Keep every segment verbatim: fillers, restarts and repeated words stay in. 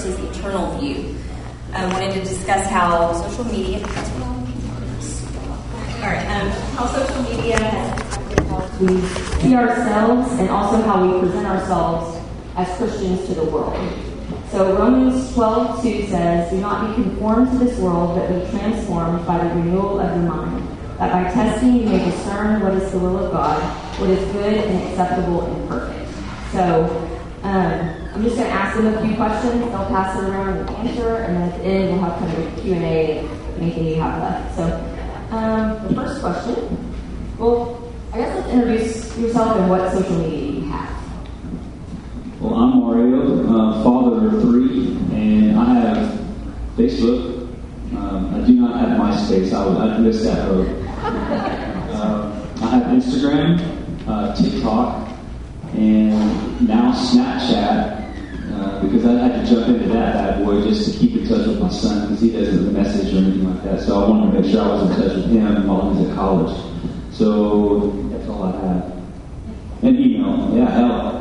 versus eternal view. I wanted to discuss how social media, that's what I'll All right, um, how social media has impacted how we see ourselves and also how we present ourselves as Christians to the world. So Romans twelve two says, "Do not be conformed to this world, but be transformed by the renewal of your mind, that by testing you may discern what is the will of God, what is good and acceptable and perfect." So um, I'm just going to ask them a few questions. They'll pass it around and answer, and then at the end we'll have kind of a Q and A and anything you have left. So um, the first question, well, I guess let's introduce yourself and what social media you have. Well, I'm Mario, uh, father of three, and I have Facebook. Um, I do not have MySpace. I would, I'd miss that road. uh, I have Instagram, uh, TikTok, and now Snapchat, uh, because I had to jump into that bad boy just to keep in touch with my son, because he doesn't message or anything like that. So I wanted to make sure I was in touch with him while he was at college. So that's all I have. And email. Yeah, hell.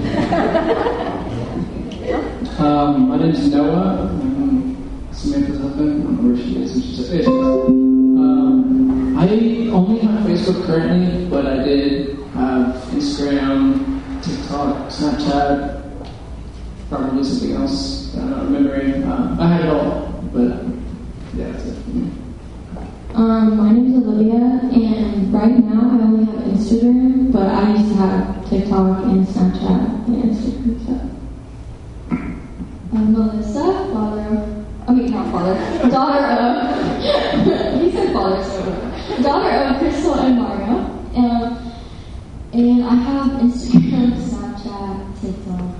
um, my name is Noah. I'm Samantha's husband. I don't know where she is. She's at Facebook. Um, I only have Facebook currently, but I did have Instagram, TikTok, Snapchat, probably something else. I'm not remembering. Um, I had it all, but yeah, that's it for me. Um, my name is Olivia, and right now I only have Instagram, but I used to have TikTok and Snapchat and Instagram stuff. I'm Melissa, father of, I mean not father, daughter of, he said father, so daughter of Crystal and Mario, um, and I have Instagram, Snapchat, TikTok.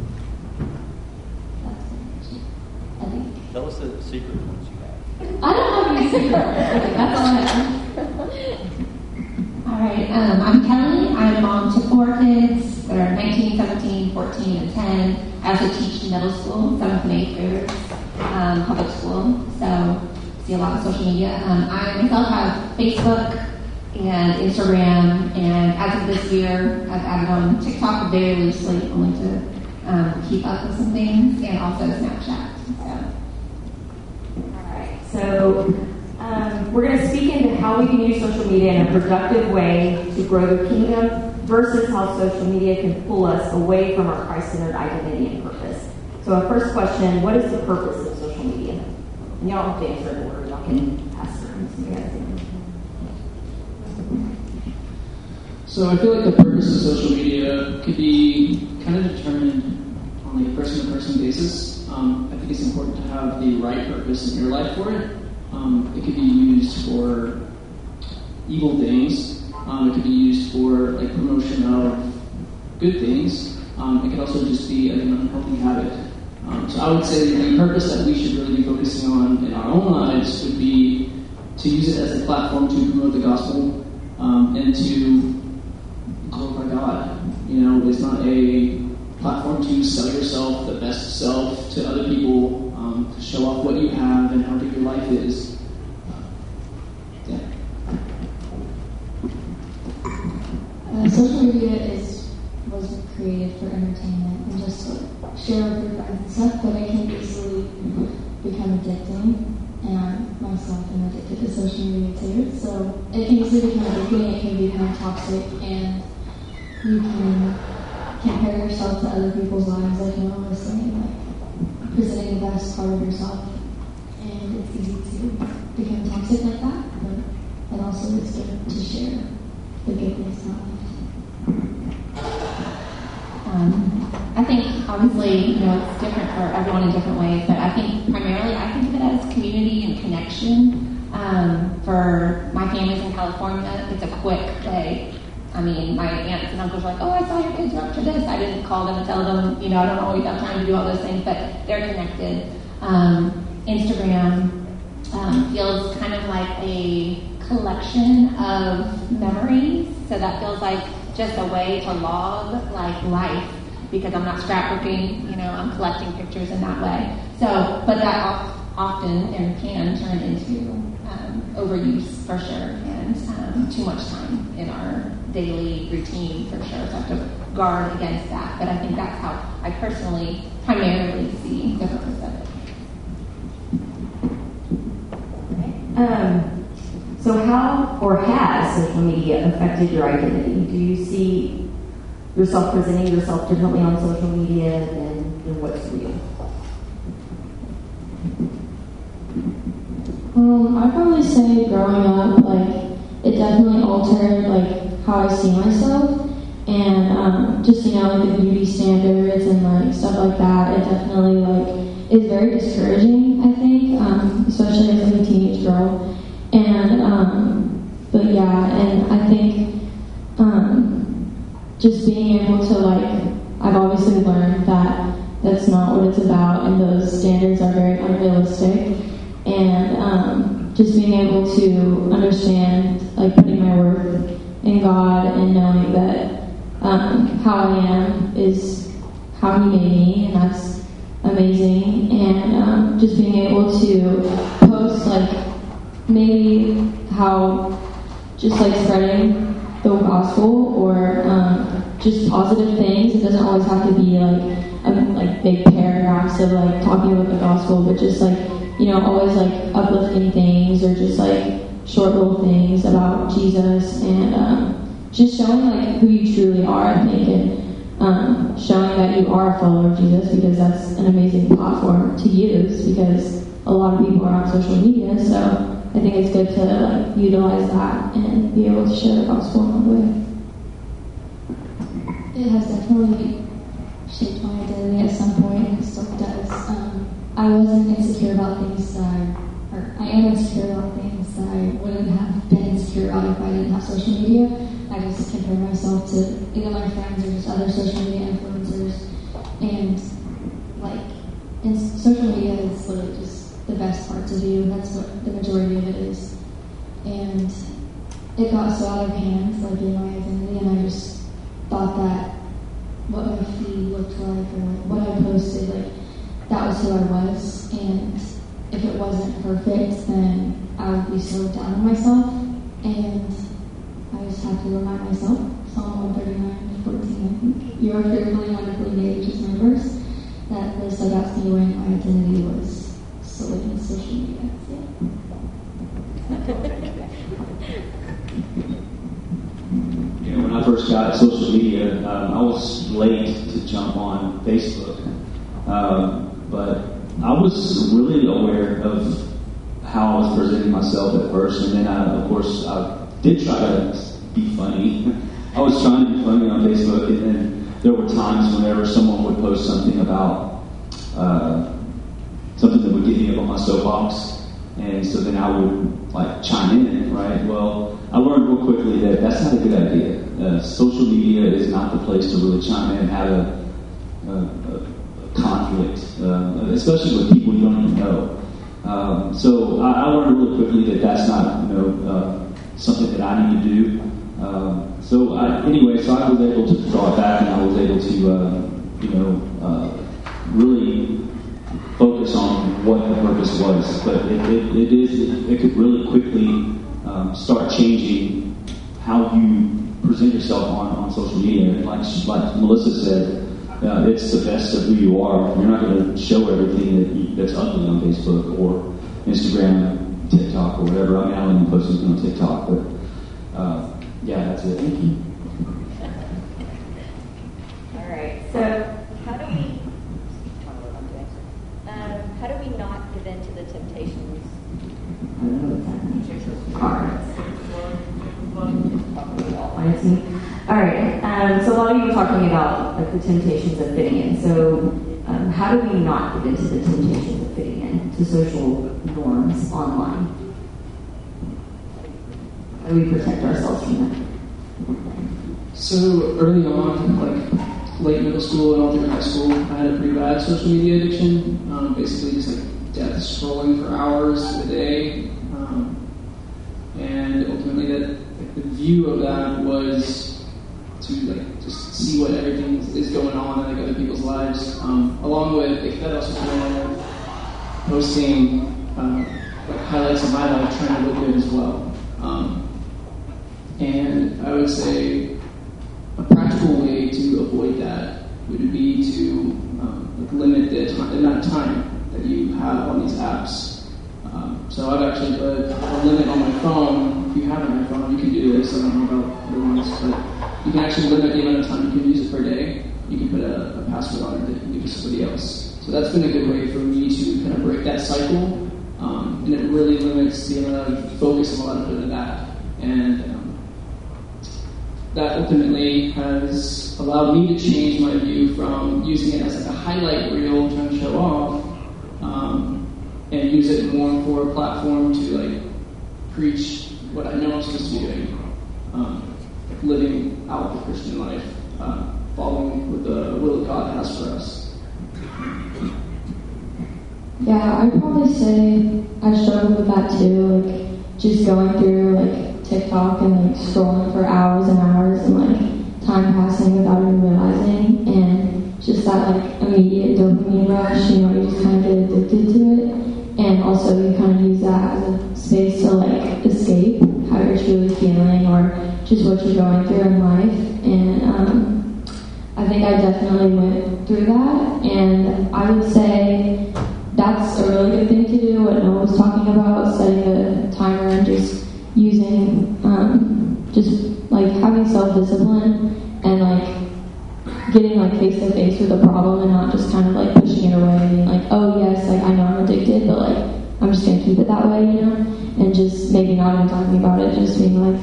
That's it, I think. Tell us the secret ones you have. I don't have any secret. That's all I have. All right. Um, I'm Kelly. I'm a mom to four kids that are nineteen, seventeen, fourteen, and ten. I also teach middle school, seventh and eighth graders, um, public school. So see a lot of social media. Um, I myself have Facebook and Instagram, and as of this year, I've added on TikTok very loosely, only to um, keep up with some things, and also Snapchat. So. So um, we're going to speak into how we can use social media in a productive way to grow the kingdom versus how social media can pull us away from our Christ-centered identity and purpose. So our first question, what is the purpose of social media? And y'all don't have to answer in order. Y'all can pass it around. So I feel like the purpose of social media could be kind of determined on like a person-to-person basis. Um, I think it's important to have the right purpose in your life for it. Um, it could be used for evil things. Um, it could be used for like promotion of good things. Um, it could also just be like, an unhealthy habit. Um, so I would say the purpose that we should really be focusing on in our own lives would be to use it as a platform to promote the gospel um, and to glorify God. You know, it's not a platform to sell yourself, the best self, to other people, um, to show off what you have and how good your life is. Yeah. Uh, social media is was created for entertainment and just to share with your friends and stuff, but it can easily become addicting. And I myself am addicted to social media too. So it can easily become addicting, it can become toxic, and you can compare yourself to other people's lives, like you know, saying, like presenting the best part of yourself, and it's easy to become toxic like that. But it also is good to share the good things about life. Um, I think obviously, you know, it's different for everyone in different ways, but I think primarily I think of it as community and connection. Um, for my family's in California, it's a quick way. I mean, my aunts and uncles are like, oh, I saw your kids are up to this. I didn't call them and tell them, you know, I don't always have time to do all those things, but they're connected. Um, Instagram um, feels kind of like a collection of memories. So that feels like just a way to log like life, because I'm not scrapbooking, you know, I'm collecting pictures in that way. So, but that oft, often and can turn into um, overuse for sure, and um, too much time in our daily routine for sure. So I have to guard against that. But I think that's how I personally primarily see the purpose Um, so how or has social media affected your identity? Do you see yourself presenting yourself differently on social media than, than what's real? Um, I'd probably say growing up, like, it definitely altered, like, how I see myself. And um, just, you know, like, the beauty standards and, like, stuff like that, it definitely, like, is very discouraging, I think, um, especially as, like, a teenage girl. And, um, but yeah, and I think um, just being able to, like, I've obviously learned that that's not what it's about, and those standards are very unrealistic. And um, just being able to understand, like, putting my worth in God and knowing that um, how I am is how He made me, and that's amazing. And um, just being able to post, like, maybe how just, like, spreading the gospel or um, just positive things. It doesn't always have to be, like, a, like big paragraphs of, like, talking about the gospel, but just, like, you know, always, like, uplifting things or just, like, short little things about Jesus and um, just showing, like, who you truly are, I think, and um, showing that you are a follower of Jesus, because that's an amazing platform to use, because a lot of people are on social media, so I think it's good to, like, utilize that and be able to share the gospel in that way. It has definitely shaped my identity at some point, and it still does. Um, I wasn't insecure about things that I, or I am insecure about things that I wouldn't have been insecure about if I didn't have social media. I just compare myself to either my friends or just other social media influencers, and, like, and social media is literally just the best part to do. That's what the majority of it is. And it got so out of hand, like, in my identity, and I just thought that what my feed looked like or like what I posted, like, that was who I was, and if it wasn't perfect, then I would be so down on myself, and I just have to remind myself, Psalm one thirty-nine, fourteen, I think, you are fearfully and wonderfully made, which is my verse, that really stood out to me when my identity was solely in social media. You know, when I first got social media, um, I was late to jump on Facebook. Um, But I was really aware of how I was presenting myself at first, and then I, of course, I did try to be funny. I was trying to be funny on Facebook, and then there were times whenever someone would post something about uh, something that would get me up on my soapbox, and so then I would, like, chime in, right? Well, I learned real quickly that that's not a good idea. Uh, social media is not the place to really chime in and have a, a, a conflict, uh, especially with people you don't even know. Um, so I, I learned really quickly that that's not, you know, uh, something that I need to do. Um, so I, anyway, so I was able to draw it back, and I was able to, uh, you know, uh, really focus on what the purpose was. But it, it, it is, it, it could really quickly um, start changing how you present yourself on, on social media. And like like Melissa said, Uh, it's the best of who you are. You're not going to show everything that you, that's ugly on Facebook or Instagram, TikTok, or whatever. I mean, I don't even post anything on TikTok, but uh, yeah, that's it. Thank you. All right. So, how do we um, how do we not give in to the temptations? All right. Um, so a lot of you were talking about, like, the temptations of fitting in. So um, how do we not give into the temptations of fitting in to social norms online? How do we protect ourselves from that? So early on, like late middle school and all through high school, I had a pretty bad social media addiction. Um, basically, just like death scrolling for hours a day, um, and ultimately, that like, the view of that was to, like, just see what everything is going on in, like, other people's lives, um, along with, like, that also kind of posting uh, like highlights of my life, trying to look good as well. Um, and I would say a practical way to avoid that would be to um, like limit the, time, the amount of time that you have on these apps. Um, so I've actually put a limit on my phone. If you have an iPhone, you can do this. I don't know about other ones, but you can actually limit the amount of time you can use it per day. You can put a, a password on it that you can give to somebody else. So that's been a good way for me to kind of break that cycle, um, and it really limits the amount of focus I'm allowed to put into that. And um, that ultimately has allowed me to change my view from using it as like a highlight reel trying to show off, um, and use it more for a platform to like preach what I know I'm supposed to be doing, um, living out the Christian life, uh, following what the will of God has for us. Yeah, I'd probably say I struggled with that too, like just going through like TikTok and like scrolling for hours and hours and like time passing without even realizing, and just that like immediate dopamine rush, you know, you just kind of get addicted to it, and also you kind of use that as a space to like escape how you're truly feeling or just what you're going through in life. And um, I think I definitely went through that, and I would say that's a really good thing to do, what Noah was talking about, setting a timer and just using, um, just like having self-discipline and like getting like face-to-face with the problem and not just kind of like pushing it away and being like, oh yes, like I know I'm addicted, but like I'm just going to keep it that way, you know, and just maybe not even talking about it, just being like,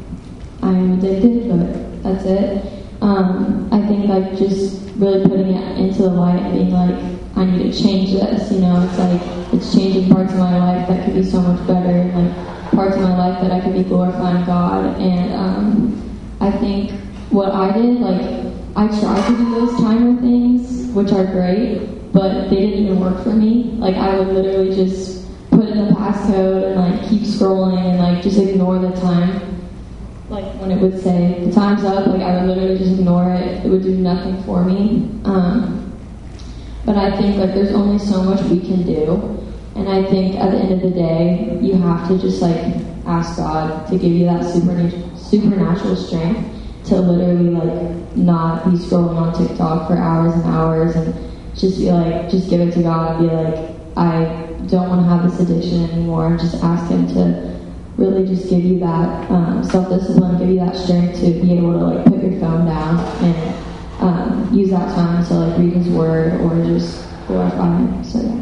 I am addicted, but that's it. Um, I think like just really putting it into the light and being like, I need to change this, you know, it's like, it's changing parts of my life that could be so much better, like parts of my life that I could be glorifying God. And um, I think what I did, like, I tried to do those timer things, which are great, but they didn't even work for me. Like, I would literally just put in the passcode and like keep scrolling and like just ignore the time. Like when it would say the time's up, like I would literally just ignore it. It would do nothing for me. Um, But I think like there's only so much we can do, and I think at the end of the day, you have to just like ask God to give you that supernatural supernatural strength to literally like not be scrolling on TikTok for hours and hours, and just be like, just give it to God and be like, I don't want to have this addiction anymore. Just ask Him to really just give you that um, self-discipline, give you that strength to be able to like put your phone down and Um, use that time to like read His Word or just glorify Him. So yeah.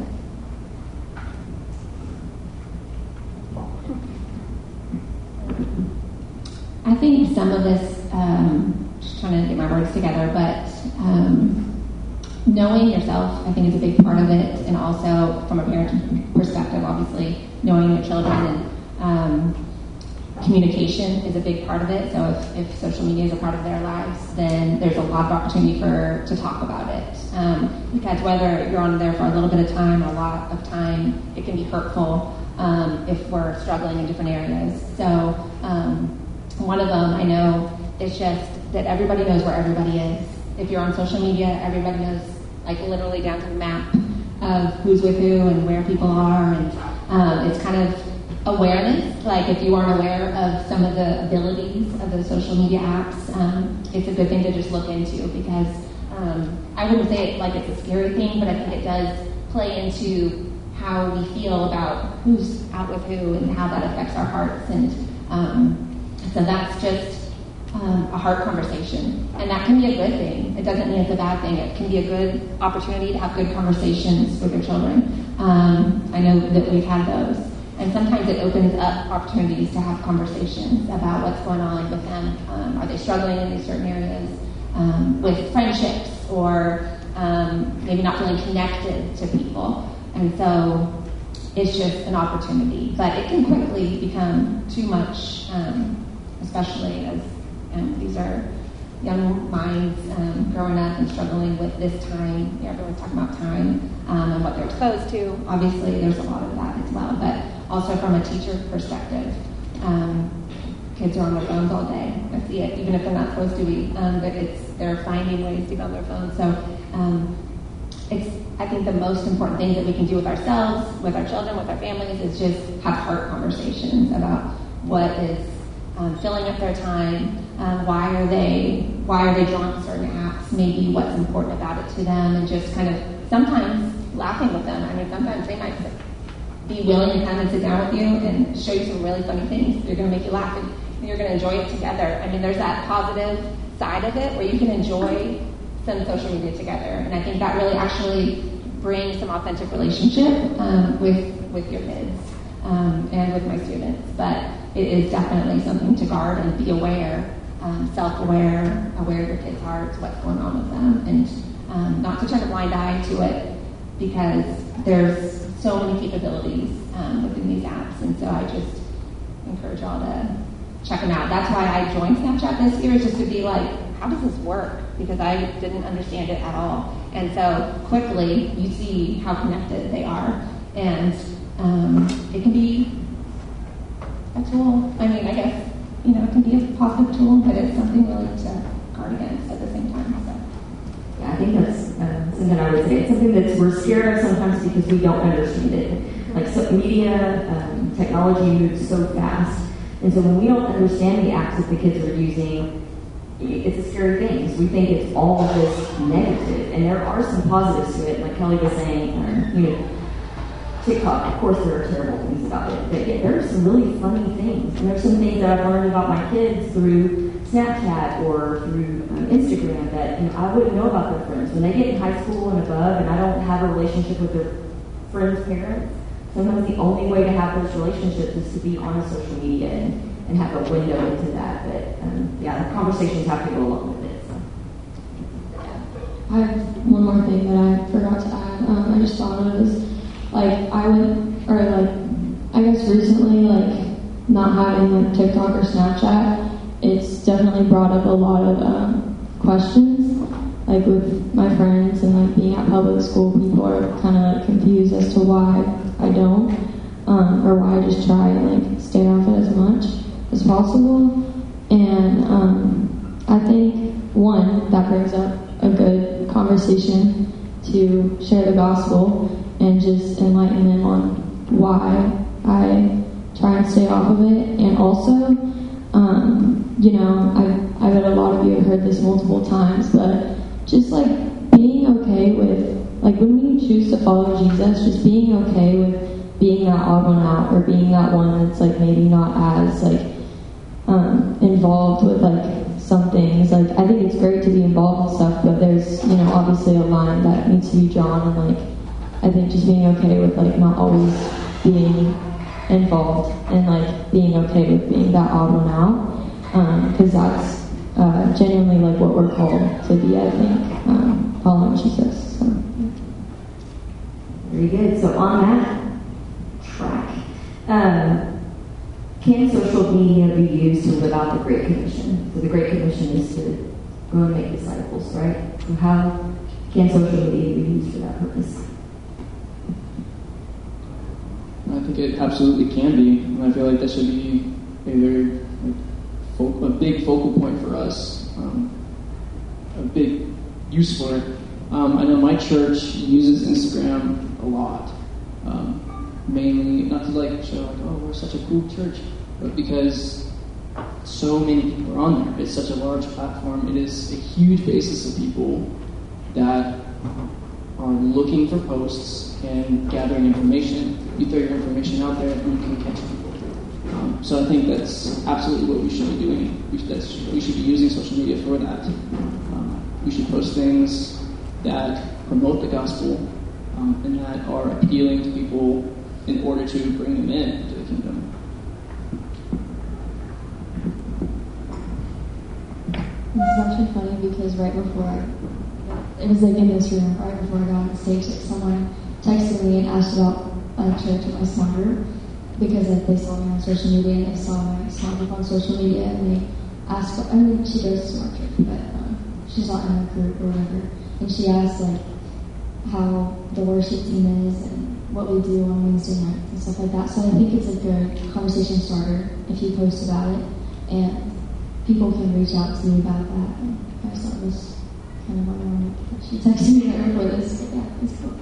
I think some of this, um, just trying to get my words together, but um, knowing yourself, I think, is a big part of it, and also from a parent perspective, obviously, knowing your children and um, communication is a big part of it. So if, if social media is a part of their lives, then there's a lot of opportunity for to talk about it. Um, because whether you're on there for a little bit of time or a lot of time, it can be hurtful um, if we're struggling in different areas. So um, one of them I know is just that everybody knows where everybody is. If you're on social media, everybody knows, like literally down to the map of who's with who and where people are, and um, it's kind of awareness. Like if you aren't aware of some of the abilities of the social media apps, um, it's a good thing to just look into, because um, I wouldn't say it like it's a scary thing, but I think it does play into how we feel about who's out with who and how that affects our hearts. And um, so that's just um, a heart conversation, and that can be a good thing. It doesn't mean it's a bad thing. It can be a good opportunity to have good conversations with your children. Um, I know that we've had those. And sometimes it opens up opportunities to have conversations about what's going on with them. Um, are they struggling in these certain areas um, with friendships, or um, maybe not feeling connected to people? And so it's just an opportunity. But it can quickly become too much, um, especially as um, these are young minds um, growing up and struggling with this time. You know, everyone's talking about time um, and what they're exposed to. Obviously, there's a lot of that as well. But also from a teacher perspective, um, kids are on their phones all day. I see it, even if they're not supposed to be. Um, but it's they're finding ways to be on their phones. So um, it's I think the most important thing that we can do with ourselves, with our children, with our families, is just have heart conversations about what is um, filling up their time. Um, why are they why are they drawn to certain apps? Maybe what's important about it to them, and just kind of sometimes laughing with them. I mean, sometimes they might say, be willing to come and sit down with you and show you some really funny things. They're going to make you laugh and you're going to enjoy it together. I mean, there's that positive side of it where you can enjoy some social media together. And I think that really actually brings some authentic relationship um, with, with your kids um, and with my students. But it is definitely something to guard and be aware, um, self-aware, aware of your kids' hearts, what's going on with them, and um, not to turn a blind eye to it because there's so many capabilities um, within these apps. And so I just encourage y'all to check them out. That's why I joined Snapchat this year, is just to be like, how does this work? Because I didn't understand it at all. And so quickly you see how connected they are. And um, it can be a tool. I mean, I guess, you know, it can be a positive tool, but it's something really to guard against at the same time. So. Yeah, I think that's uh, something I would say. It's something that we're scared of sometimes because we don't understand it. Like so media, um, technology moves so fast. And so when we don't understand the apps that the kids are using, it's a scary thing. So we think it's all of this negative. And there are some positives to it. Like Kelly was saying, um, you know, TikTok, of course there are terrible things about it. But yeah, there are some really funny things. And there's some things that I've learned about my kids through Snapchat or through um, Instagram that you know, I wouldn't know about their friends. When they get in high school and above and I don't have a relationship with their friends' parents, sometimes the only way to have those relationships is to be on a social media and, and have a window into that. But um, yeah, the conversations have to go along with it. So. I have one more thing that I forgot to add. Um, I just thought of is like I would, or like I guess recently, like not having like TikTok or Snapchat, it's definitely brought up a lot of um, questions. Like with my friends and like being at public school, people are kind of like confused as to why I don't, um, or why I just try and like stay off it as much as possible. And um, I think one that brings up a good conversation to share the gospel and just enlighten them on why I try and stay off of it. And also, um, you know, I I bet a lot of you have heard this multiple times, but just like being okay with, like when we choose to follow Jesus, just being okay with being that odd one out or being that one that's like maybe not as like um, involved with like some things. Like I think it's great to be involved in stuff, but there's, you know, obviously a line that needs to be drawn, and like I think just being okay with like not always being involved and like being okay with being that odd one out, because um, that's uh, genuinely like what we're called to be, I think, um, following Jesus. So. Very good. So on that track, um, can social media be used to live out the Great Commission? So the Great Commission is to go and make disciples, right? So how can social media be used for that purpose? I think it absolutely can be, and I feel like that should be a very like, fo- a big focal point for us, um, a big use for it. Um, I know my church uses Instagram a lot, um, mainly not to like show like, oh, we're such a cool church, but because so many people are on there. It's such a large platform. It is a huge basis of people that are looking for posts and gathering information. You throw your information out there and you can catch people. Um, so I think that's absolutely what we should be doing. We should, that's, we should be using social media for that. Um, we should post things that promote the gospel um, and that are appealing to people in order to bring them in to the kingdom. It's actually funny because right before I, it was like in this room, right before I got on the stage, like someone texted me and asked about a church in my small group because like, they saw me on social media and they saw my small group on social media and they asked, I mean, she goes to small church, but um, she's not in a group or whatever. And she asked like how the worship team is and what we do on Wednesday nights and stuff like that. So I think it's a good conversation starter if you post about it, and people can reach out to me about that. And I just thought it was kind of ironic that she texted me right before this, but yeah, it's cool.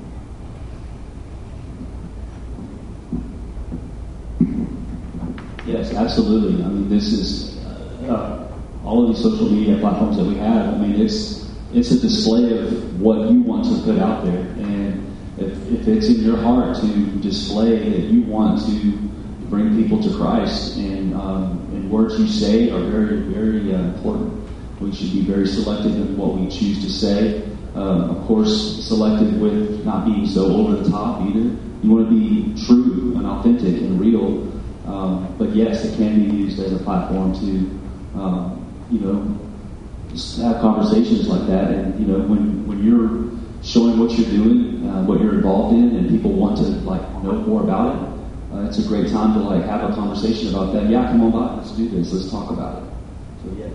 Yes, absolutely. I mean, this is uh, all of these social media platforms that we have. I mean, it's it's a display of what you want to put out there, and if if it's in your heart to display that you want to bring people to Christ, and um, and words you say are very, very uh, important. We should be very selective in what we choose to say. Um, of course, selective with not being so over the top either. You want to be true and authentic and real. Um, but yes, it can be used as a platform to, um, you know, just have conversations like that. And you know, when when you're showing what you're doing, uh, what you're involved in, and people want to like know more about it, uh, it's a great time to like have a conversation about that. Yeah, come on by, let's do this, let's talk about it. So yes.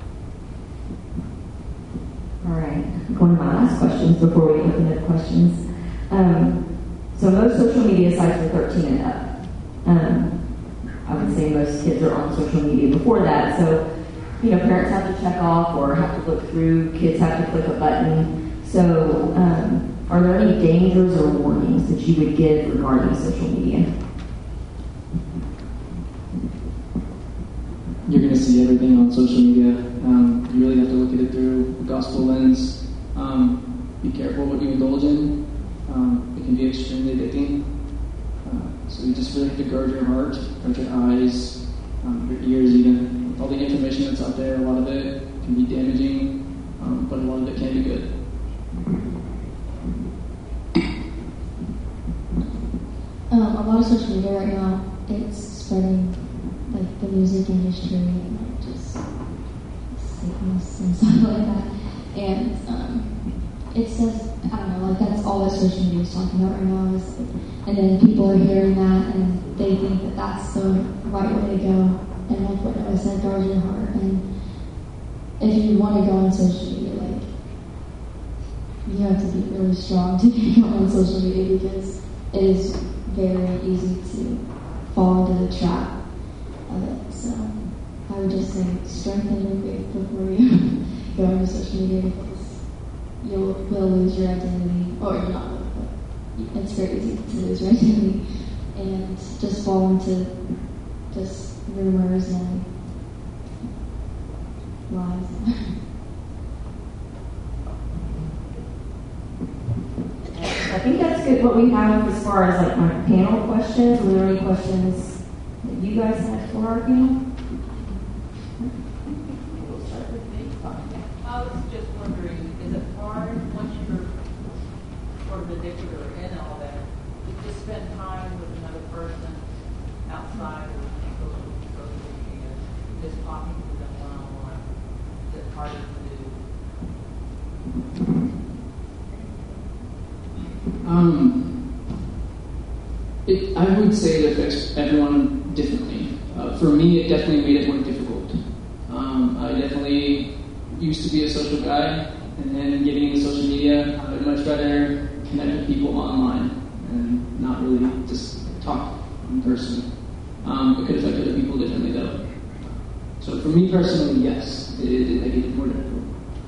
All right, going to my last questions before we open up questions. Um, so most social media sites are thirteen and up. Um, I would say most kids are on social media before that. So, you know, parents have to check off or have to look through. Kids have to click a button. So, um, are there any dangers or warnings that you would give regarding social media? You're going to see everything on social media. Um, you really have to look at it through the gospel lens. Um, be careful what you indulge in. Um, it can be extremely addicting. Uh, so you just really have to guard your heart, guard your eyes, um, your ears even. With all the information that's out there, a lot of it can be damaging, um, but a lot of it can be good. Um, a lot of social media right now, it's spreading like the music industry and like just sickness and stuff like that. And um, it says, I don't know, like that's all that social media is talking about right now is, and then people are hearing that and they think that that's the right way to go. And like what Noah said, guard your heart. And if you want to go on social media, like you have to be really strong to go on social media because it is very easy to fall into the trap of it. So I would just say strengthen your faith before you go into social media because you will lose your identity, or you're not, but it's very easy to lose your identity and just fall into just rumors and lies. I think that's good what we have as far as like my panel questions. Were there any questions that you guys had for our panel? We'll start with me. I was just wondering, is it hard once you're sort of addicted or in all that, to just spend time with another person outside of social media, just talking to them one-on-one? Is it harder to do? Um, it, I would say it affects everyone differently. Uh, for me, it definitely made it more difficult. Um, I definitely used to be a social guy, and then getting into social media, I would much rather connect with people online and not really just talk in person. Um, it could affect other people differently, though. So for me personally, yes, it, it, it made it more difficult.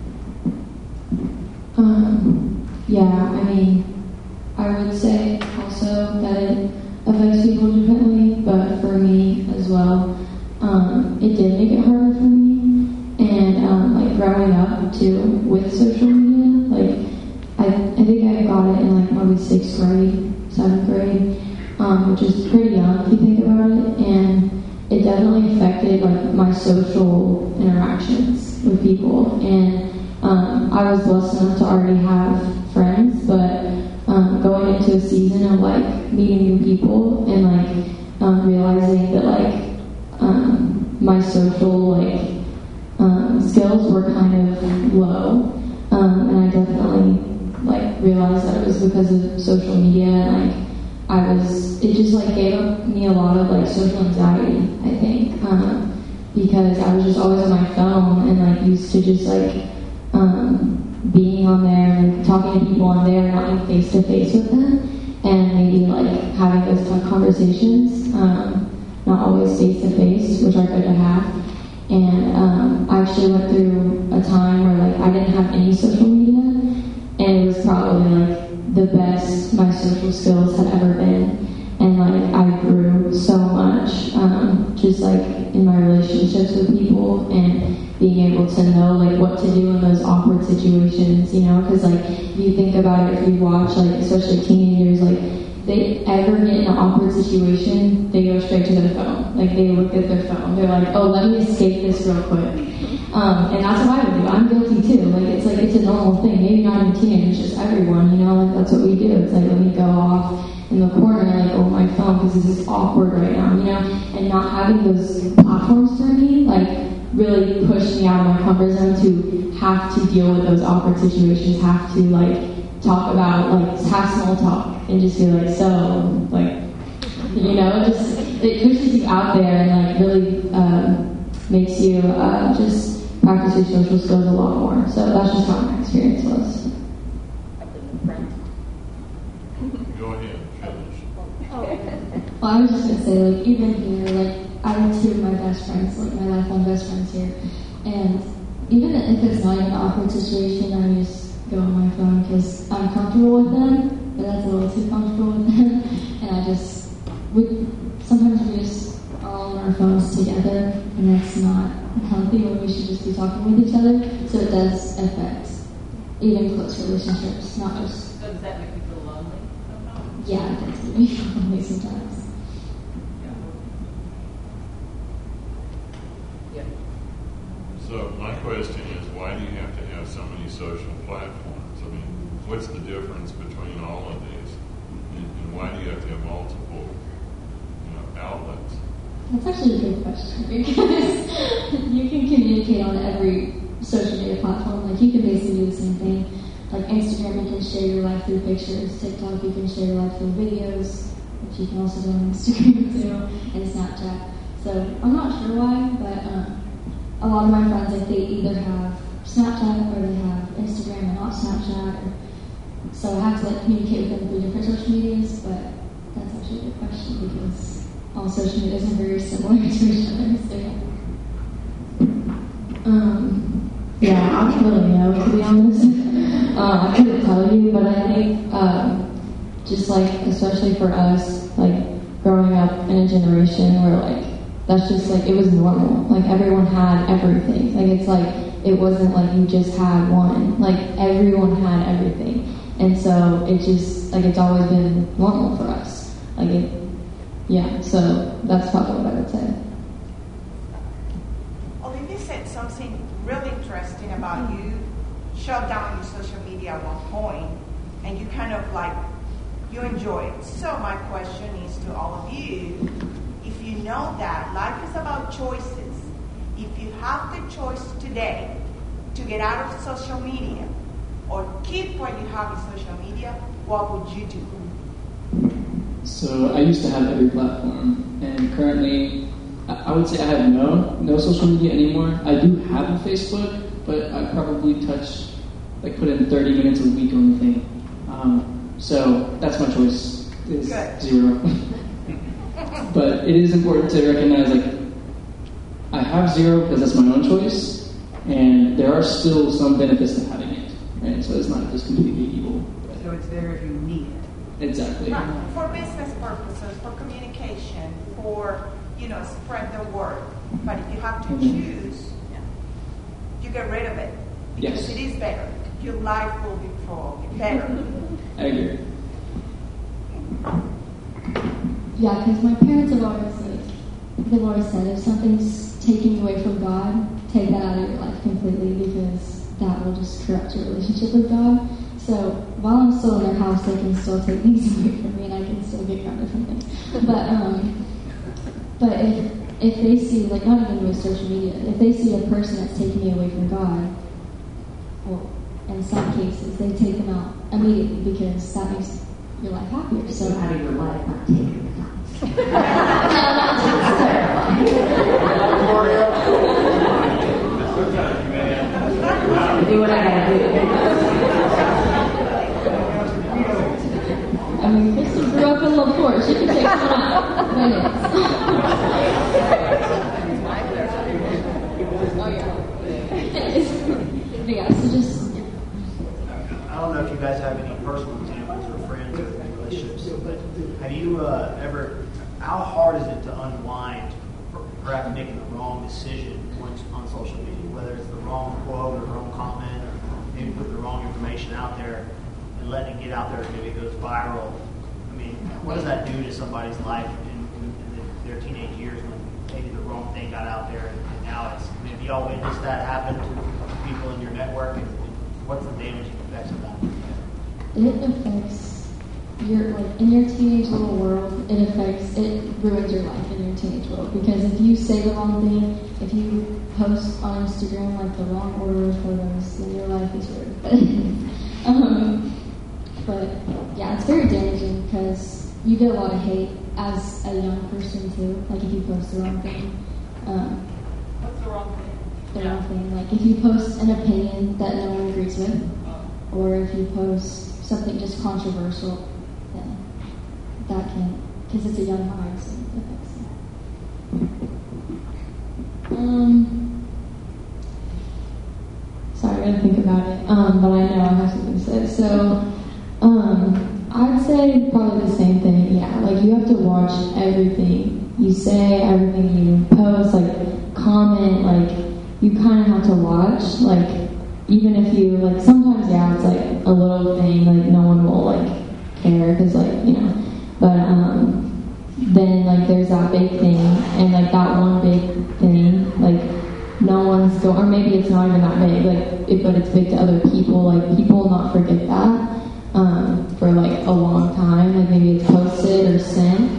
Um, yeah, I mean, I would say also that it affects people differently, but for me as well, um, it did make it harder for me. And um, like growing up too with social media, like I, I think I got it in like probably sixth grade, seventh grade, um, which is pretty young if you think about it, and it definitely affected like my social interactions with people. And um, I was blessed enough to already have friends, but Um, going into a season of like meeting new people and like um, realizing that like um, my social like um, skills were kind of low, um, and I definitely like realized that it was because of social media. And like I was, it just like gave me a lot of like social anxiety, I think, um, because I was just always on my phone and like used to just like um, being on there and talking to people on there, not being face to face with them, and maybe like having those tough conversations, um, not always face to face, which are good to have. And um, I actually went through a time where like I didn't have any social media, and it was probably like the best my social skills had ever been. And like I grew so much, um, just like in my relationships with people and being able to know like what to do in those awkward situations, you know, because like if you think about it, if you watch like especially teenagers they ever get in an awkward situation, they go straight to their phone. Like, they look at their phone. They're like, oh, let me escape this real quick. Um, and that's what I would do. I'm guilty too. Like, it's like, it's a normal thing. Maybe not in teenagers, just everyone, you know, like, that's what we do. It's like, let me go off in the corner, like, oh, my phone, because this is awkward right now, you know? And not having those platforms for me, like, really pushed me out of my comfort zone to have to deal with those awkward situations, have to, like, talk about, like, have small talk, and just be like, so, like, you know, just, it pushes you out there and, like, really uh, makes you uh, just practice your social skills a lot more. So that's just how my experience was. Go ahead, finish. Well, I was just going to say, like, even here, like, I have two of my best friends, like, my lifelong best friends here, and even if it's not even an awkward situation, I just go on my phone because I'm comfortable with them, but that's a little too comfortable with them, and I just, we, sometimes we just are all on our phones together, and that's not healthy when we should just be talking with each other, so it does affect even close relationships, not just... So does that make you feel lonely sometimes? Yeah, it does make me feel lonely sometimes. So my question is, why do you have to have so many social platforms? I mean, what's the difference between all of these? And, and why do you have to have multiple, you know, outlets? That's actually a good question because you can communicate on every social media platform. Like, you can basically do the same thing. Like Instagram, you can share your life through pictures. TikTok, you can share your life through videos, which you can also do on Instagram too, and Snapchat. So I'm not sure why, but um, a lot of my friends, like, they either have Snapchat or they have Instagram and not Snapchat. Or, so I have to, like, communicate with them through different social medias, but that's actually a good question because all social medias are very similar to each other. So, yeah. Um, yeah, I don't really know, to be honest. uh, I couldn't tell you, but I think um, just, like, especially for us, like, growing up in a generation where, like, that's just, like, it was normal. Like, everyone had everything. Like, it's like, it wasn't like you just had one. Like, everyone had everything. And so, it just, like, it's always been normal for us. Like, it, yeah, so that's probably what I would say. Olivia said something really interesting about you shut down your social media at one point, and you kind of, like, you enjoy it. So my question is to all of you, if you know that life is about choices, if you have the choice today to get out of social media or keep what you have in social media, what would you do? So I used to have every platform, and currently I would say I have no no social media anymore. I do have a Facebook, but I probably touch, like, put in thirty minutes a week on the thing. Um, so that's my choice, is Good. Zero. But it is important to recognize, like, I have zero because that's my own choice, and there are still some benefits to having it, right? So it's not just completely evil. So it's there if you need it. Exactly. Right. For business purposes, for communication, for, you know, spread the word. But if you have to Mm-hmm. choose, you get rid of it. Because Yes. it is better. Your life will be full, better. I agree. Yeah, because my parents have always, like, they've always said, if something's taking you away from God, take that out of your life completely because that will just corrupt your relationship with God. So while I'm still in their house, they can still take things away from me and I can still get grounded from things. But um, but if if they see, like, not even with social media, if they see a person that's taking me away from God, well, in some cases, they take them out immediately because that makes your life happier. So out of your life, not taking it out. Do what I gotta do. I mean, Kristen grew up in LaPorte. She can take one out. Minutes. But yeah, so just. I don't know if you guys have any personal examples or friends or relationships, but have you uh, ever, how hard is it to unwind perhaps making the wrong decision once on social media, whether it's the wrong quote or the wrong comment or maybe put the wrong information out there and letting it get out there and maybe it goes viral? I mean, what does that do to somebody's life in, in, in their teenage years when maybe the wrong thing got out there, and, and now it's, have you all witnessed that happen to people in your network, and, and what's the damaging effects of that? It affects your, like, in your teenage little world, it affects, it ruins your life in your teenage world, because if you say the wrong thing, if you post on Instagram, like, the wrong order of photos, then your life is ruined. um, but, yeah, it's very damaging, because you get a lot of hate as a young person, too, like, if you post the wrong thing. Um, What's the wrong thing? The wrong thing, like, if you post an opinion that no one agrees with, or if you post something just controversial, then that can, because it's a young mind, so it affects it. Um, sorry, I gotta think about it, um, but I know I have something to say. So, um, I'd say probably the same thing, yeah, like, you have to watch everything you say, everything you post, like, comment, like, you kind of have to watch, like, even if you, like, sometimes, yeah, it's, like, a little thing, like, no one will, like, care, because, like, you know, but, um, then, like, there's that big thing, and, like, that one big thing, like, no one's going, or maybe it's not even that big, like, it, but it's big to other people, like, people will not forget that, um, for, like, a long time, like, maybe it's posted or sent,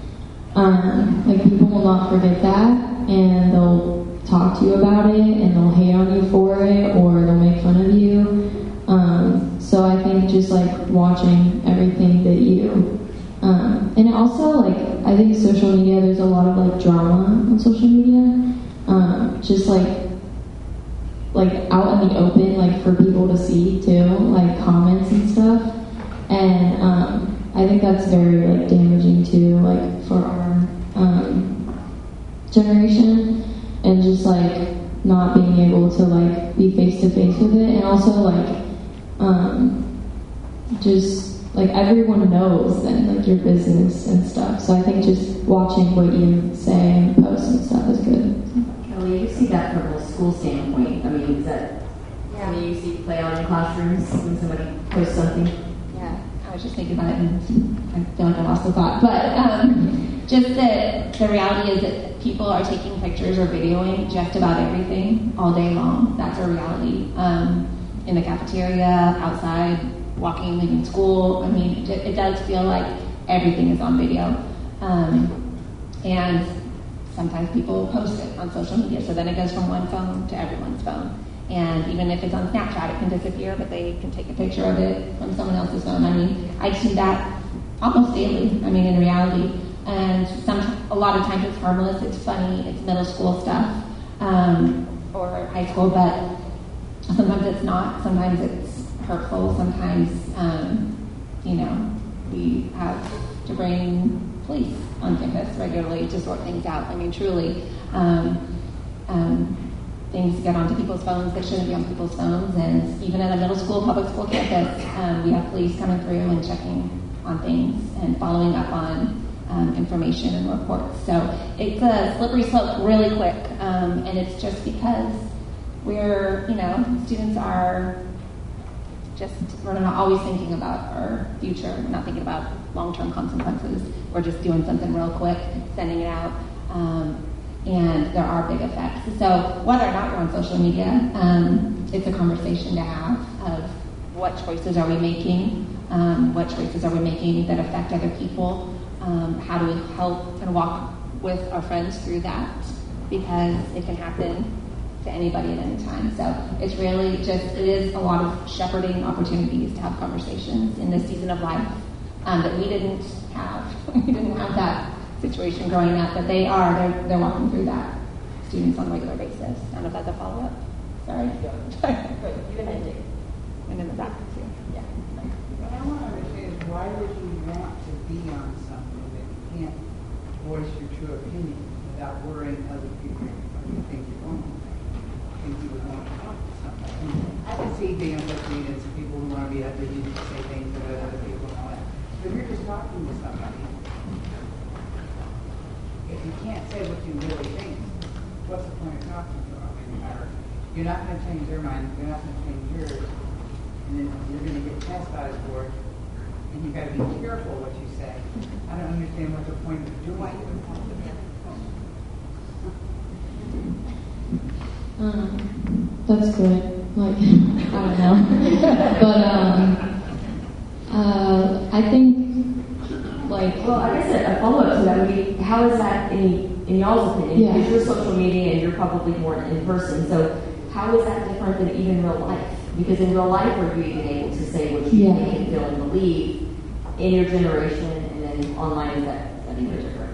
um, like, people will not forget that, and they'll talk to you about it, and they'll hate on you for it, or they'll make fun of you. Um, so I think just like watching everything that you, um, and also like I think social media, there's a lot of like drama on social media, um, just like like out in the open, like for people to see too, like comments and stuff, and um, I think that's very like damaging too, like for our um, generation. And just like not being able to like be face to face with it, and also like um, just like everyone knows then like your business and stuff. So I think just watching what you say and post and stuff is good. Kelly, you see that from a school standpoint. I mean, is that Yeah. something you see play out in classrooms when somebody posts something? Yeah, I was just thinking about it, and I feel like I lost the thought. But um, just that the reality is that people are taking pictures or videoing just about everything all day long. That's a reality. Um, in the cafeteria, outside, walking, leaving school. I mean, it, it does feel like everything is on video. Um, and sometimes people post it on social media, so then it goes from one phone to everyone's phone. And even if it's on Snapchat, it can disappear, but they can take a picture of it from someone else's phone. I mean, I see that almost daily, I mean, in reality. And some, a lot of times it's harmless, it's funny, it's middle school stuff, um, or high school, but sometimes it's not. Sometimes it's hurtful. Sometimes, um, you know, we have to bring police on campus regularly to sort things out. I mean, truly, um, um, things get onto people's phones that shouldn't be on people's phones. And even at a middle school, public school campus, um, we have police coming through and checking on things and following up on Um, information and reports. So it's a slippery slope really quick, um, and it's just because we're, you know, students are just, we're not always thinking about our future, we're not thinking about long-term consequences. We're just doing something real quick, sending it out, um, and there are big effects. So whether or not you're on social media, um, it's a conversation to have of what choices are we making, um, what choices are we making that affect other people. Um, how do we help and walk with our friends through that? Because it can happen to anybody at any time. So it's really just, it is a lot of shepherding opportunities to have conversations in this season of life um, that we didn't have. We didn't have that situation growing up, but they are, they're, they're walking through that, students on a regular basis. I don't know if that's a follow-up. Sorry. You and Andy. And in the back, too. Yeah. What I want to understand is why would you want to be on something that you can't voice your true opinion without worrying other people what you think you're going to I think you would want to talk to somebody. I can see being able to meet some people who want to be able to use to say things about other people and all that. But if you're just talking to somebody, if you can't say what you really think, what's the point of talking to them? I mean, or you're not going to change their mind, you're not going to change yours, and then you're going to get chastised for it. And you've got to be careful what you say. understand what the point of doing Why it. you want to Um, that's good. Like, I don't know. But, um, uh, I think, like... Well, I guess a, a follow-up to that would be, how is that in, in y'all's opinion? Yeah. Because you're social media and you're probably more in person, so how is that different than even real life? Because in real life, are you even able to say what you Yeah. think and feel and believe in your generation, and then online is that, is that even different?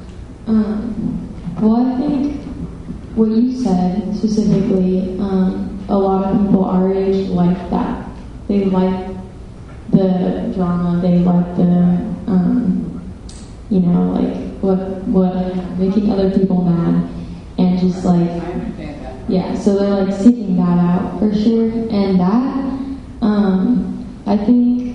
Um, well, I think what you said specifically, um, a lot of people our age like that. They like the drama. They like the, um, you know, like what what making other people mad, and just like I understand that. yeah. So they're like seeking that out for sure, and that um, I think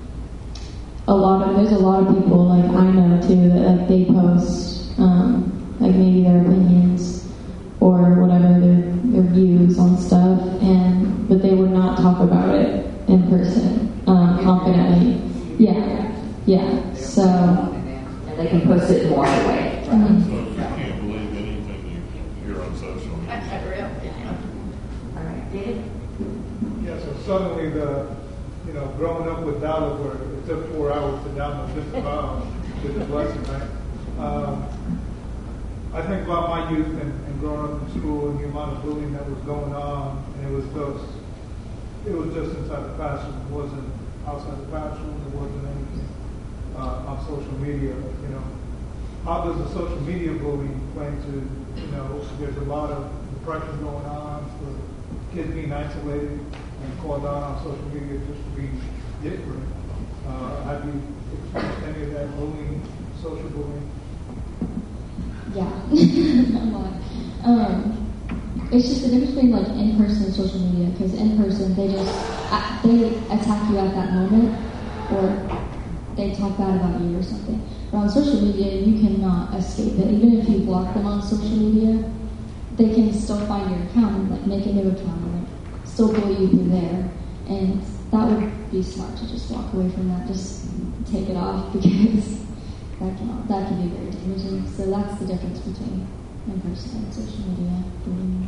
a lot of there's a lot of people like I know too that like they post um, like maybe their opinions or whatever their their views on stuff, and but they would not talk about it in person um, confidently. Yeah, yeah. So And they can post it more away. mhm. So you can't believe anything you hear on social media. All right, David? Yeah, so suddenly the, you know, growing up with Dallas where it took four hours to download just about is a blessing, right? Um, I think about my youth and, and growing up in school and the amount of bullying that was going on, and it was just, it was just inside the classroom. It wasn't outside the classroom. It wasn't anything uh, on social media. You know, how does the social media bullying play into, you know, there's a lot of depression going on for kids being isolated and called out on social media just to be different. Uh, have you experienced any of that bullying, social bullying? Yeah, a lot. Um, it's just the difference between like in person and social media. Because in person, they just uh, they attack you at that moment, or they talk bad about you or something. But on social media, you cannot escape it. Even if you block them on social media, they can still find your account and like make a new account and like still bully you through there. And that would be smart to just walk away from that. Just take it off because. That can, that can be very damaging. So that's the difference between in person and social media. Um,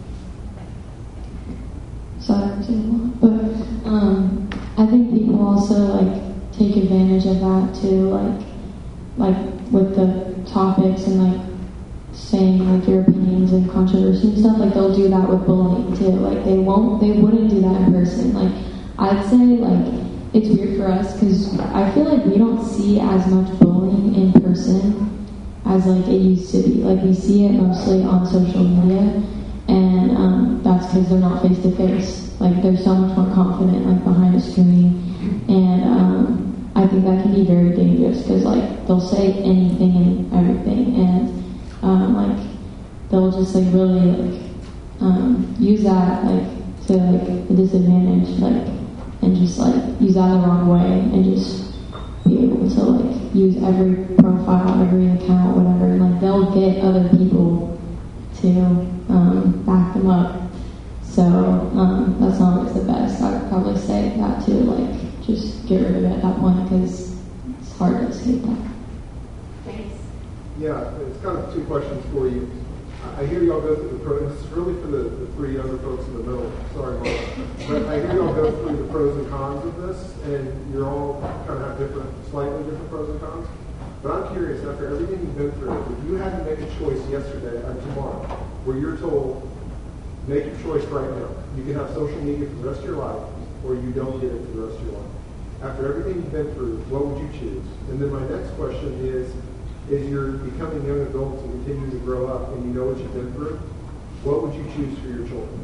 sorry, I'm saying a lot. But um, I think people also like take advantage of that too, like like with the topics and like saying like your opinions and controversy and stuff. Like they'll do that with bullying too. Like they won't, they wouldn't do that in person. Like I'd say like. It's weird for us because I feel like we don't see as much bullying in person as like it used to be. Like we see it mostly on social media, and um, that's because they're not face to face. Like they're so much more confident like behind a screen, and um, I think that can be very dangerous because like they'll say anything and everything, and um, like they'll just like really like um, use that like to like a disadvantage, like. And just like use that the wrong way, and just be able to like use every profile, every account, whatever. And like they'll get other people to um, back them up. So um, that's not always the best. I would probably say that too. Like just get rid of it at that point because it's hard to escape that. Thanks. Yeah, it's kind of two questions for you. I hear y'all go through the pros. This is really for the, the three younger folks in the middle. Sorry, Mark. But I hear y'all go through the pros and cons of this, and you're all kind of have different, slightly different pros and cons. But I'm curious, after everything you've been through, if you had to make a choice yesterday or tomorrow, where you're told, make your choice right now. You can have social media for the rest of your life, or you don't get it for the rest of your life. After everything you've been through, what would you choose? And then my next question is, as you're becoming young adults and continuing to grow up and you know what you've been through, what would you choose for your children?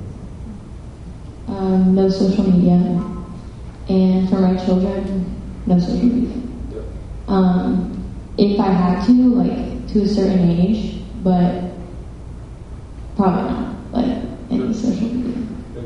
Um, no social media. And for my children, no social media. Yep. Um, if I had to, like, to a certain age, but probably not, like, any social media.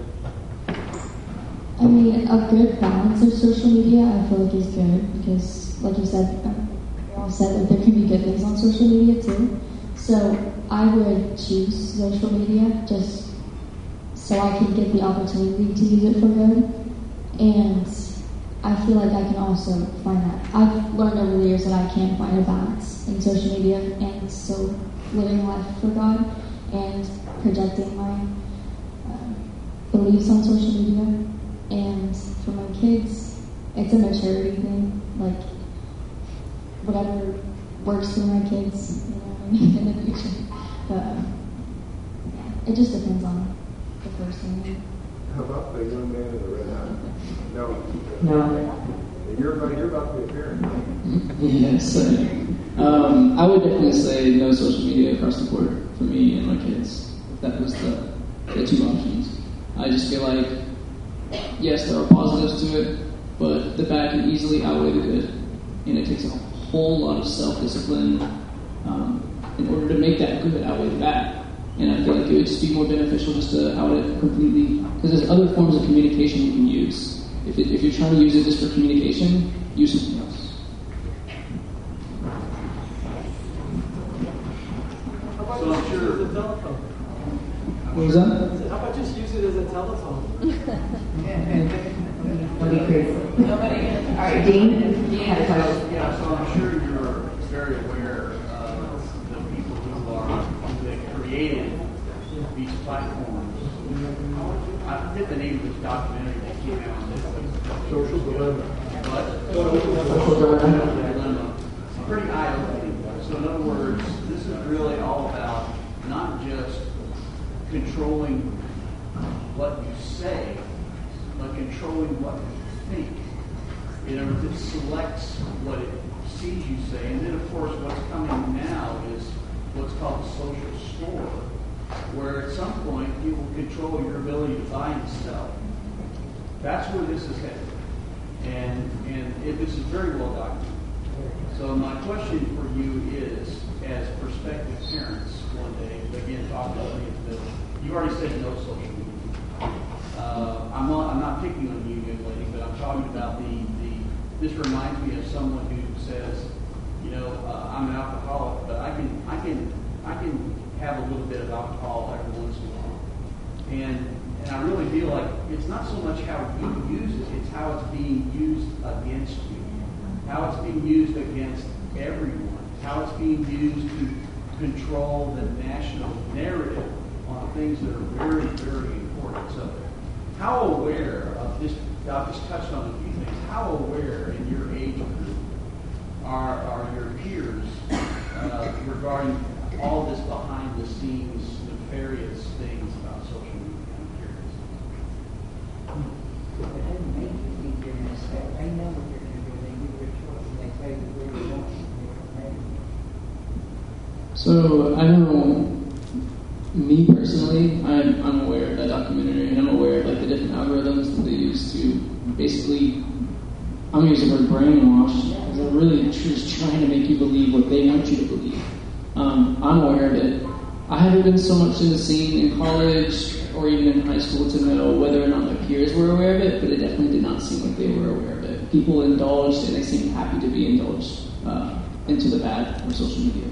I mean, a good balance of social media I feel like is good because, like you said, you all said that there can be good things on social media too. So I would choose social media just so I can get the opportunity to use it for good. And I feel like I can also find that. I've learned over the years that I can find a balance in social media and still living life for God and projecting my uh, beliefs on social media. And for my kids, it's a maturity thing. Like, whatever works for my kids, you know what I mean, in the future. But, uh, yeah, it just depends on the person. How about the young man in the red hat? No. No. You're about, you're about to be a parent. Yes. Um, I would definitely say no social media across the board for me and my kids. If that was the, the two options. I just feel like, yes, there are positives to it, but the bad can easily outweigh the good. And it takes a whole lot of self-discipline um, in order to make that good outweigh the bad. And I feel like it would just be more beneficial just to out it completely. Because there's other forms of communication you can use. If, it, if you're trying to use it just for communication, use something else. So I'm sure it's a telephone. What was that? How about just use it as a telephone? Don't be crazy. Nobody. All right, Dean, you had a question. Yeah, so I'm sure you're very aware of the people who are that created these platforms. I forget the name of this documentary that came out on Netflix. Social dilemma. What? Social dilemma. It's pretty eye-opening. So in other words, this is really all about not just controlling what you say, but controlling what you think. You know, it selects what it sees you say, and then of course what's coming now is what's called the social score, where at some point you will control your ability to buy and sell. That's where this is headed, and and it, this is very well documented. So my question for you is, as prospective parents, one day, again talking about me in the middle, you already said no social media. Uh, I'm not I'm not picking on you, young lady, but I'm talking about the the. This reminds me of someone who says, you know, uh, I'm an alcoholic, but I can I can I can have a little bit of alcohol every once in a while, and and I really feel like it's not so much how you use it, it's how it's being used against you, how it's being used against everyone, how it's being used to control the national narrative on things that are very, very important. So how aware of this, I've just touched on a few things, how aware in your age group are, are your peers uh, regarding all this behind the scenes nefarious things about social media? I'm curious. It doesn't make you think you're going to say, they know what you're going to do, they give you a choice, and they tell you where you want to go. So I know, me personally, I'm, I'm aware of that documentary, and I'm aware of like the different algorithms that they use to basically, I'm going to use the word brainwash, because they're really just trying to make you believe what they want you to believe. Um, I'm aware of it. I haven't been so much in the scene in college or even in high school to know whether or not my peers were aware of it, but it definitely did not seem like they were aware of it. People indulged, and they seemed happy to be indulged uh, into the bad of social media.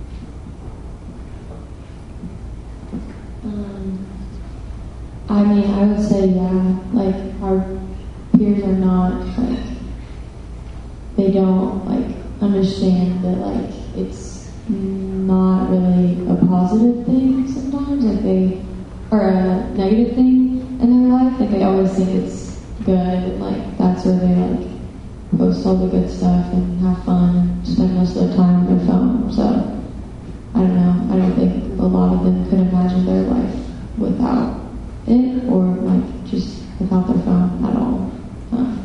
Um, I mean, I would say, yeah, like, our peers are not, like, they don't, like, understand that, like, it's not really a positive thing sometimes, like, they, or a negative thing in their life, like, they always think it's good, and, like, that's where they, like, post all the good stuff and have fun and spend most of their time on their phone, so I don't know. I don't think a lot of them could imagine their life without it, or like just without their phone at all. Um,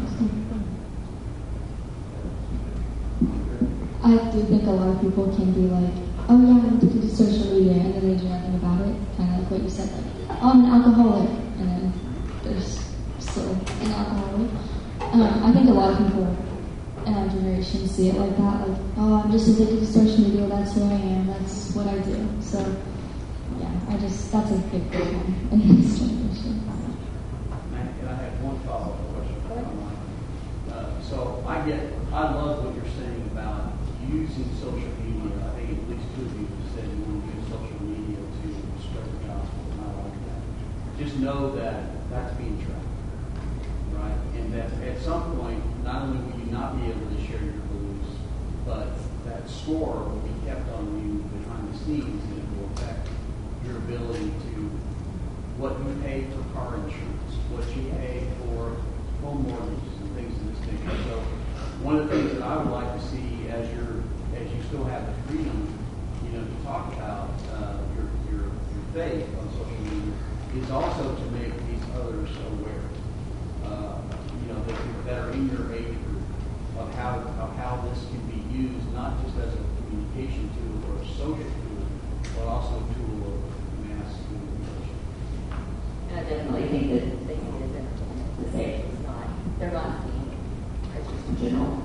so. I do think a lot of people can be like, "Oh yeah, I'm addicted to social media," and then they do nothing about it. Kind of like what you said, like, "Oh, I'm an alcoholic," and then there's still an alcoholic. Um, I think a lot of people in our generation see it like that, like, oh, I'm just addicted to social media, that's who I am, that's what I do. So, yeah, I just, that's a big problem in this generation. And I have one follow-up question. Uh, so I get, I love what you're saying about using social media. I think at least two of you said you want to use social media to spread the gospel, and I like that. Just know that that's being tracked, right? And that at some point, not only will you not be able to share your beliefs, but that score will be kept on you behind the scenes, and it will affect your ability to what you pay for car insurance, what you pay for home mortgages, and things of this nature. So, one of the things that I would like to see as you're as you still have the freedom, you know, to talk about uh, your, your your faith on social media, is also to make these others aware. Uh, you know, that, that are in your age group of how of how this can be used, not just as a communication tool or a social tool, but also a tool of mass communication. And I definitely think that they see it as entertainment. The stage is not, they're not seeing it just in general.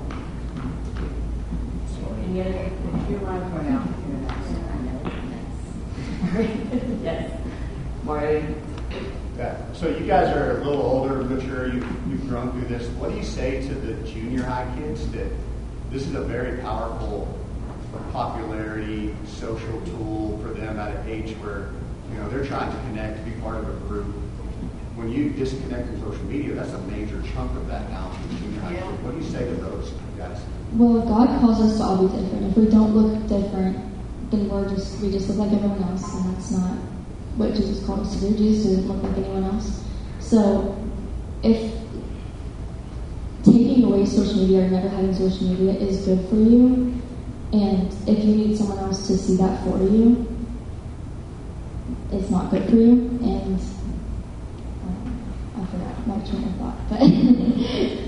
Any other? You want to point out? I know, that's, yes. Mario? Okay. So you guys are a little older, mature, you've, you've grown through this. What do you say to the junior high kids that this is a very powerful popularity, social tool for them at an age where, you know, they're trying to connect, be part of a group. When you disconnect from social media, that's a major chunk of that now for the junior high kids. What do you say to those guys? Well, God calls us to all be different. If we don't look different, then we're just we just look like everyone else, and that's not what Jesus called us to do. Jesus didn't look like anyone else. So, if taking away social media or never having social media is good for you, and if you need someone else to see that for you, it's not good for you. And um, I forgot my train of thought, but.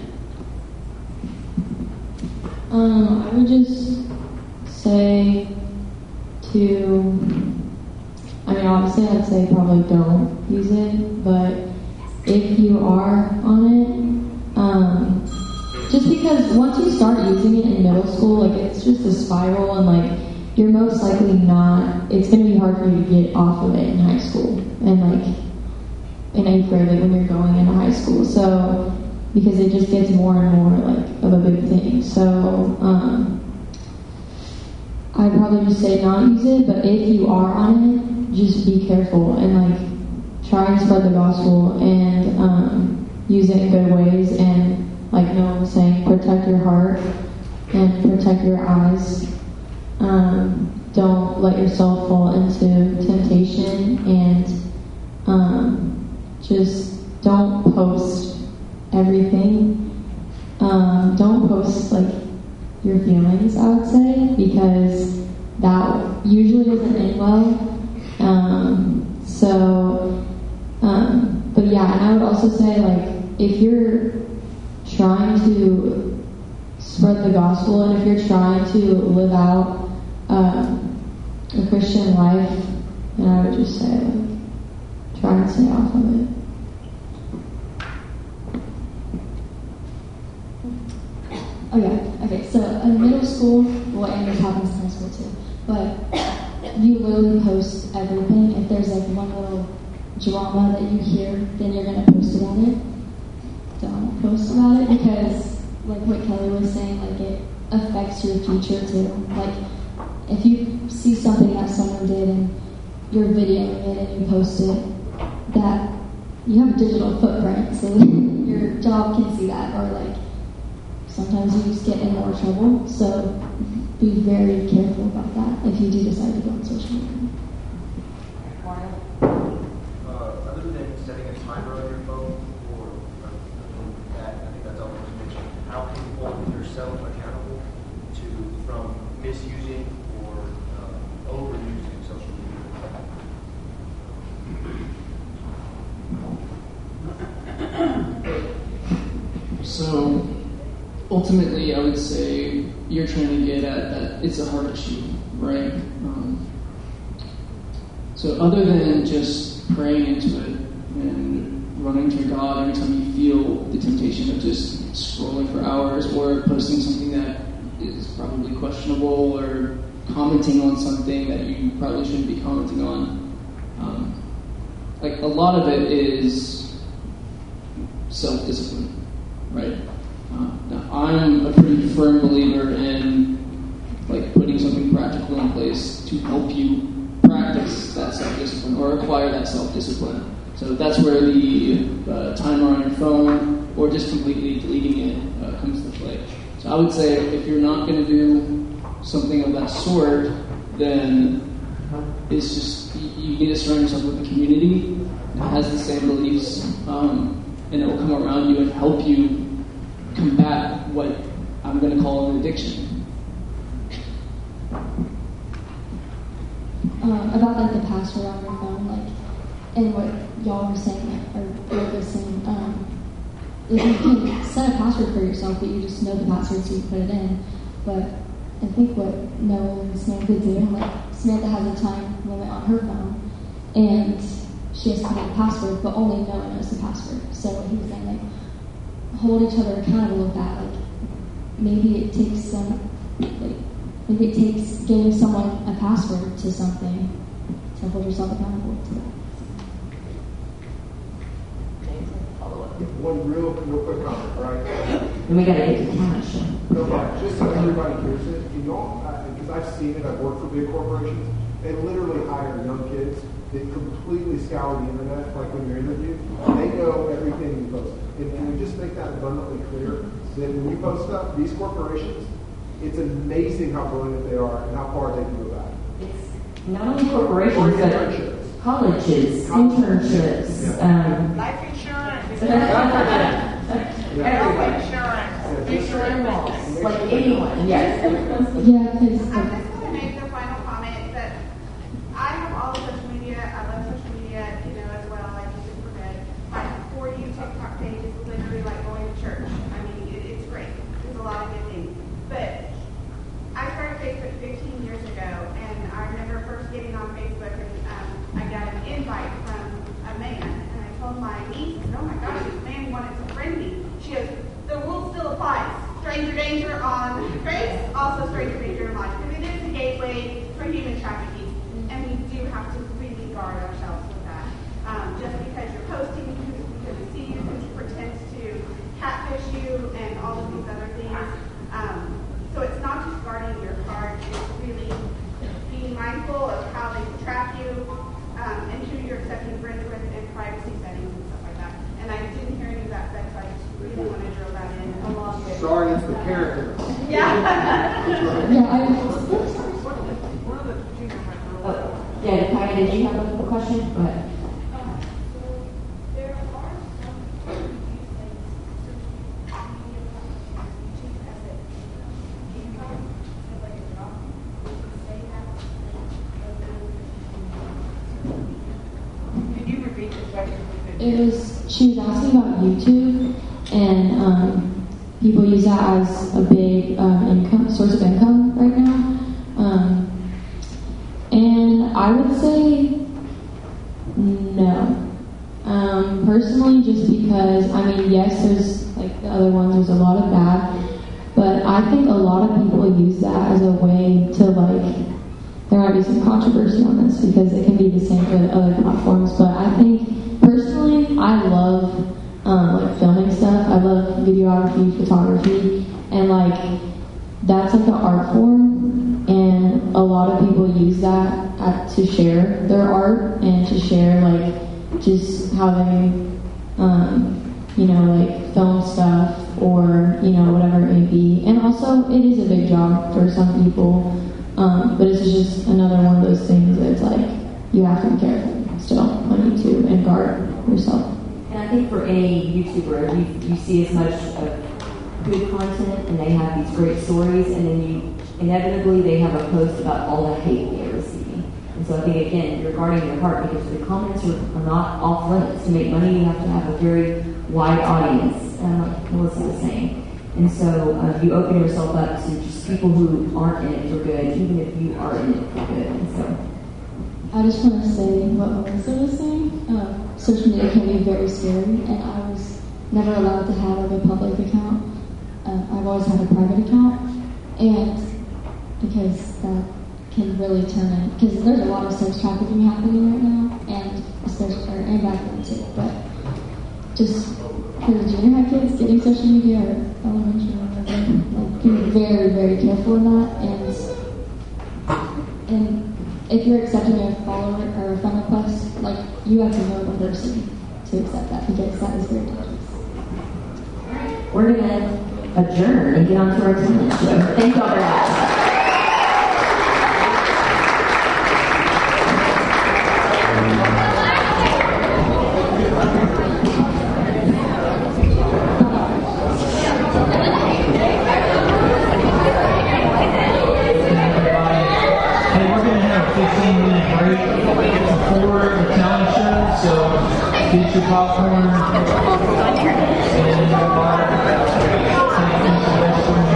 Um, I would just say to, I mean, obviously I'd say probably don't use it, but if you are on it, um, just because once you start using it in middle school, like, it's just a spiral, and, like, you're most likely not, it's going to be hard for you to get off of it in high school, and, like, in eighth grade, like, when you're going into high school, so, because it just gets more and more, like, of a big thing. So, um, I'd probably just say not use it, but if you are on it, just be careful and, like, try and spread the gospel and um, use it in good ways, and, like Noah was saying, protect your heart and protect your eyes. Um, don't let yourself fall into temptation, and um, just don't post everything. Um, don't post, like, your feelings, I would say, because that usually doesn't end well. Um, so, um, but yeah, and I would also say, like, if you're trying to spread the gospel, and if you're trying to live out um, a Christian life, then I would just say, like, try and stay off of it. Oh yeah, okay, so in middle school, well, and this happens in high school too, but you literally post everything. If there's, like, one little drama that you hear, then you're going to post about it. Don't post about it, because, like what Kelly was saying, like, it affects your future too. Like, if you see something that someone did and you're videoing it and you post it, that you have a digital footprint, so your job can see that, or, like, sometimes you just get in more trouble, so be very careful about that if you do decide to go on social media. Uh, other than setting a timer on your phone or uh, that, I think that's all I was mentioning, how can you hold yourself accountable to from misusing or uh, overusing social media? So, ultimately, I would say you're trying to get at that it's a heart issue, right? Um, so other than just praying into it and running to God every time you feel the temptation of just scrolling for hours or posting something that is probably questionable or commenting on something that you probably shouldn't be commenting on, um, like, a lot of it is self-discipline, right? Uh, now, I'm a pretty firm believer in, like, putting something practical in place to help you practice that self-discipline or acquire that self-discipline. So that's where the uh, timer on your phone or just completely deleting it uh, comes into play. So I would say if you're not going to do something of that sort, then it's just you, you need to surround yourself with a community that has the same beliefs, um, and it will come around you and help you combat what I'm going to call an addiction. Um, about like the password on your phone, like, and what y'all were saying, or what was saying, um, if you can set a password for yourself, but you just know the password, so you put it in. But I think what Noah and Samantha do, like Samantha has a time limit on her phone, and she has to put in a password, but only Noah knows the password. So what he was saying, like, hold each other accountable with that. Like, maybe it takes some, like, maybe it takes giving someone a password to something to hold yourself accountable to that. One real, real quick comment, right? And we got to get to cash. No, but just so everybody hears it, you know, because I've seen it, I've worked for big corporations, they literally hire young kids that completely scour the internet, like when you're interviewed. They know everything you post. And can we just make that abundantly clear that when you post stuff, these corporations, it's amazing how brilliant they are and how far they can go back. It's not only corporations, but colleges, internships, yeah. um, Life insurance. yeah. Health insurance. Insurance. Like anyone, yes. Yeah, because I'm just going to make the final comment that I have all the social media. I love social media, you know, as well. I use it for good. My For You TikTok page is literally like going to church. I mean, it, it's great. There's a lot of good things. But I started Facebook fifteen years ago, and I remember first getting on Facebook, and um, I got an invite from a man, and I told my niece, oh my gosh, this man wanted to friend me. She goes, the rule still applies. Stranger danger on face, also stranger danger in life. Because it is a gateway for human trafficking, and we do have to really guard ourselves with that. Um, just because you're posting, because we see you, because you pretend to catfish you, and all of these other things. Um, so it's not just guarding your heart, it's really being mindful of how they track you, um, and who you're accepting friends with in privacy settings and stuff like that. And I didn't hear any of that sex, so I just really want to drill that in along with. Sorry, it's the character. Yeah. yeah, I. Oh, yeah, Kaya, did you have a question? Go ahead. It was, she was asking about YouTube, and um, people use that as a big um, income source of income right now. Um, and I would say no. Um, personally, just because, I mean, yes, there's, like the other ones, there's a lot of bad, but I think a lot of people use that as a way to, like, there might be some controversy on this because it can be the same for other platforms, but I think personally, I love um, like filming stuff. I love videography, photography, and like that's like an art form, and a lot of people use that at, to share their art and to share like just how they, um, you know, like film stuff or you know whatever it may be. And also, it is a big job for some people. Um, but it's just another one of those things that it's like you have to be careful still on YouTube and guard yourself. And I think for any YouTuber, you, you see as much of good content and they have these great stories, and then you inevitably they have a post about all the hate they're receiving. And so I think again, you're guarding your heart because the comments are, are not off limits. To make money, you have to have a very wide audience, um, like Melissa was saying. And so uh, you open yourself up to just people who aren't in it for good, even if you are in it for good. And so, I just want to say what Melissa was saying. Uh, social media can be very scary, and I was never allowed to have like, a public account. Uh, I've always had a private account, and because that can really turn in, because there's a lot of sex trafficking happening right now, and especially or, and back then too. But just for the junior high kids getting social media or elementary or whatever, like, be very, very careful in that. And and if you're accepting a follower or a friend request, like you have to know the person to accept that because that is very dangerous. we're going to adjourn and get on to our talent show. Thank y'all very much. Before the talent show, so get your popcorn and your water, take into the restroom.